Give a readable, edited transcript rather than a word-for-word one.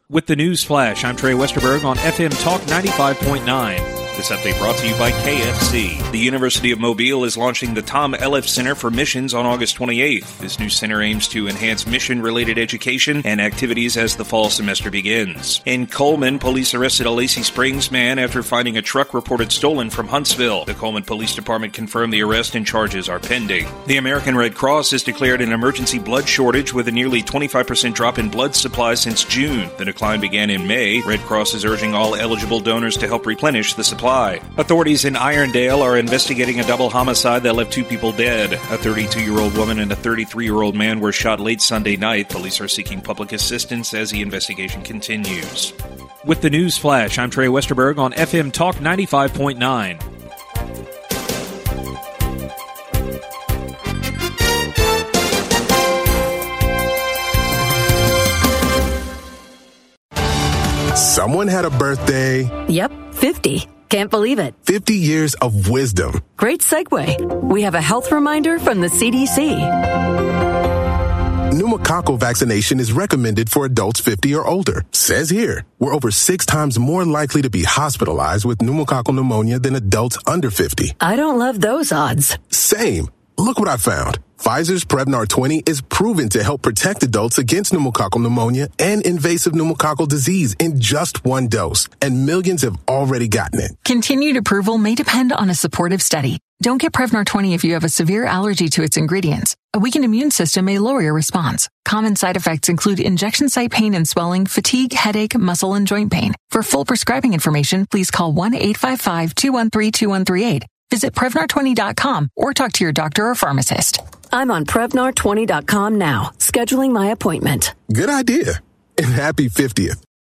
With the news flash, I'm Trey Westerberg on FM Talk 95.9. This update brought to you by KFC. The University of Mobile is launching the Tom Elliff Center for Missions on August 28th. This new center aims to enhance mission-related education and activities as the fall semester begins. In Coleman, police arrested a Lacey Springs man after finding a truck reported stolen from Huntsville. The Coleman Police Department confirmed the arrest and charges are pending. The American Red Cross has declared an emergency blood shortage with a nearly 25% drop in blood supply since June. The decline began in May. Red Cross is urging all eligible donors to help replenish the supply. Authorities in Irondale are investigating a double homicide that left 2 people dead. A 32-year-old woman and a 33-year-old man were shot late Sunday night. Police are seeking public assistance as the investigation continues. With the news flash, I'm Trey Westerberg on FM Talk 95.9. Someone had a birthday. Yep, 50. Can't believe it. 50 years of wisdom. Great segue. We have a health reminder from the CDC. Pneumococcal vaccination is recommended for adults 50 or older. Says here, we're over 6 times more likely to be hospitalized with pneumococcal pneumonia than adults under 50. I don't love those odds. Same. Look what I found. Pfizer's Prevnar 20 is proven to help protect adults against pneumococcal pneumonia and invasive pneumococcal disease in just 1 dose, and millions have already gotten it. Continued approval may depend on a supportive study. Don't get Prevnar 20 if you have a severe allergy to its ingredients. A weakened immune system may lower your response. Common side effects include injection site pain and swelling, fatigue, headache, muscle, and joint pain. For full prescribing information, please call 1-855-213-2138. Visit Prevnar20.com or talk to your doctor or pharmacist. I'm on Prevnar20.com now, scheduling my appointment. Good idea. And happy 50th.